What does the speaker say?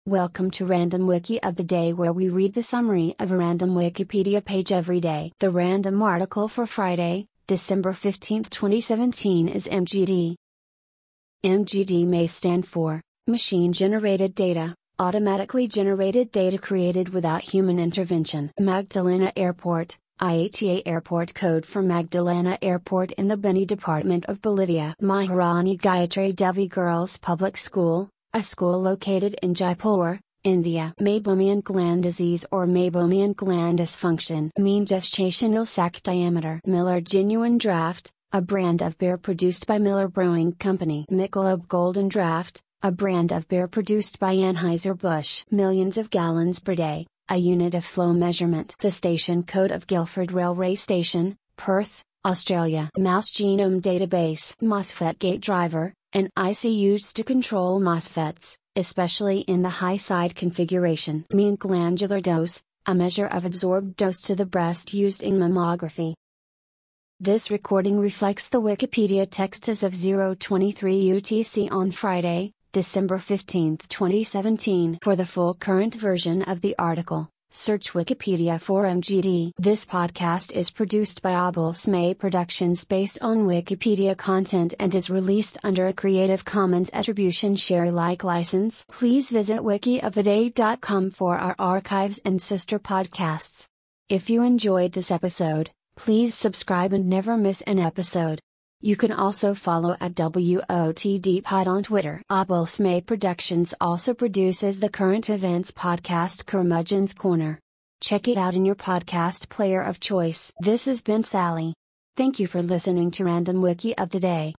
Welcome to Random Wiki of the Day, where we read the summary of a random Wikipedia page every day. The random article for Friday, December 15, 2017 is MGD. MGD may stand for Machine Generated Data, automatically generated data created without human intervention. Magdalena Airport, IATA airport code for Magdalena Airport in the Beni Department of Bolivia. Maharani Gayatri Devi Girls Public School, a school located in Jaipur, India. Meibomian gland disease or Meibomian gland dysfunction. Mean gestational sac diameter. Miller Genuine Draft, a brand of beer produced by Miller Brewing Company. Michelob Golden Draft, a brand of beer produced by Anheuser-Busch. Millions of gallons per day, a unit of flow measurement. The station code of Guildford Railway Station, Perth, Australia. Mouse Genome Database. MOSFET Gate Driver, an IC used to control MOSFETs, especially in the high-side configuration. Mean glandular dose, a measure of absorbed dose to the breast used in mammography. This recording reflects the Wikipedia text as of 0:23 UTC on Friday, December 15, 2017. For the full current version of the article, search Wikipedia for MGD. This podcast is produced by Abul Smay Productions based on Wikipedia content and is released under a Creative Commons Attribution Share Alike license. Please visit wikioftheday.com for our archives and sister podcasts. If you enjoyed this episode, please subscribe and never miss an episode. You can also follow at WOTDpod on Twitter. Abul Smay Productions also produces the current events podcast Curmudgeon's Corner. Check it out in your podcast player of choice. This has been Sally. Thank you for listening to Random Wiki of the Day.